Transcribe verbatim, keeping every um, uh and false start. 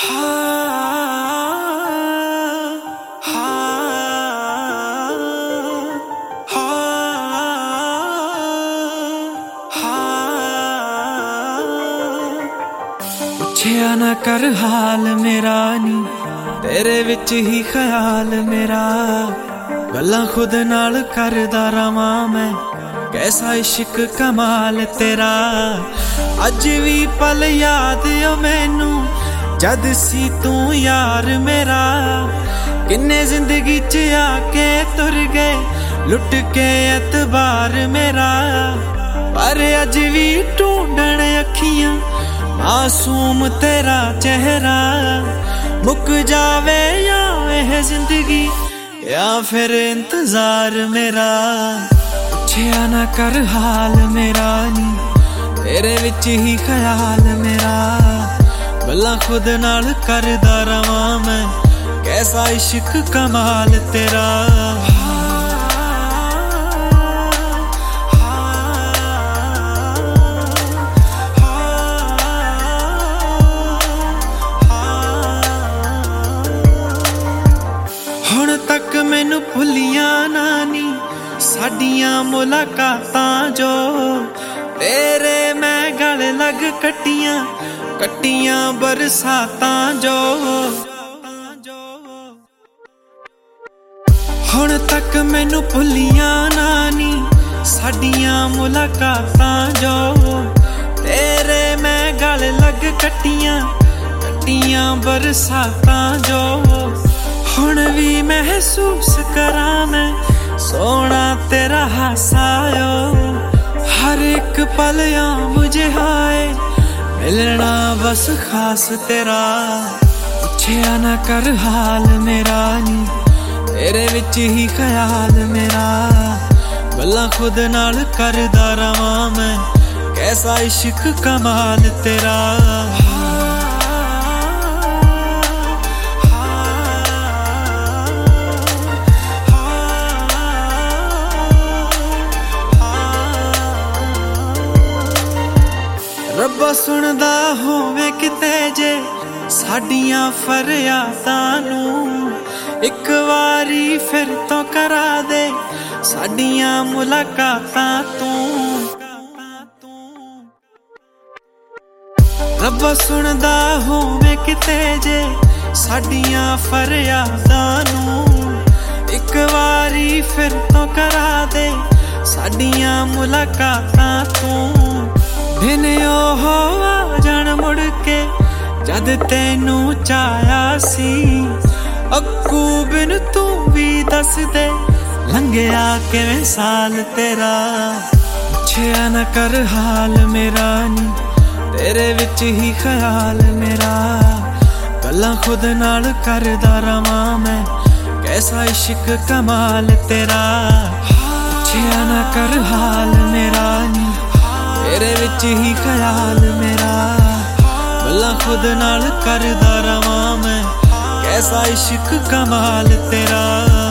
पुछया ना कर हाल मेरा नी, तेरे विच ही ख्याल मेरा। गल्लां खुद नाल करदा रवां मैं, कैसा इश्क कमाल तेरा। अज भी पल याद ओ मैनू, जद सी तू यार मेरा। किन्ने जिंदगी च आके तुर गए, लुट के एतबार मेरा। पर अज भी ढूंढण अखियां मासूम तेरा चेहरा। मुक जावे या एह जिंदगी, या फिर इंतजार मेरा। पुछया ना कर हाल मेरा नी, तेरे विच ही ख्याल मेरा। गल्लां खुद नाल करदा रवां मैं, कैसा इश्क कमाल तेरा। हुण तक मैनू भुलियां ना नी साडियां मुलाकातां जो। तेरे मैं गल लग कट्टियां कट्टियां बरसातां जो। हुण तक मैनू भुलियां ना नी साडियां मुलाकातां जो। तेरे मैं गल लग कट्टियां कट्टियां बरसातां जो। हुण भी महसूस करां मैं सोना तेरा हासा ओ। हर एक पल या मुझे हाय मिलना बस खास तेरा। पुछया ना कर हाल मेरा नी, तेरे विच ही ख्याल मेरा। गल्लां खुद नाल करदा रवां मैं, कैसा इश्क कमाल तेरा। रब्बा सुनदा होवे किते जे साडियां फरियादां नू। इक वारी फिर तो करा दे साडियां मुलाकातां तू। रब्बा सुनदा होवे किते जे साडियां फरियादां नू। इक वारी फिर तो करा दे साडियां मुलाकातां तू। दिन ओह आ जान मुड़ के जद तेनू चाया सी। अक्कू बिन तू भी दस दे लंघिया किवें साल तेरा। पुछया ना कर हाल मेरा नी, तेरे विच ही ख्याल मेरा। गल्लां खुद नाल करदा रवां मैं, कैसा इश्क कमाल तेरा। पुछया ना कर हाल मेरा नी, तेरे विच ही ख्याल मेरा। गल्लां खुद नाल करदा रवां मैं, कैसा इश्क कमाल तेरा।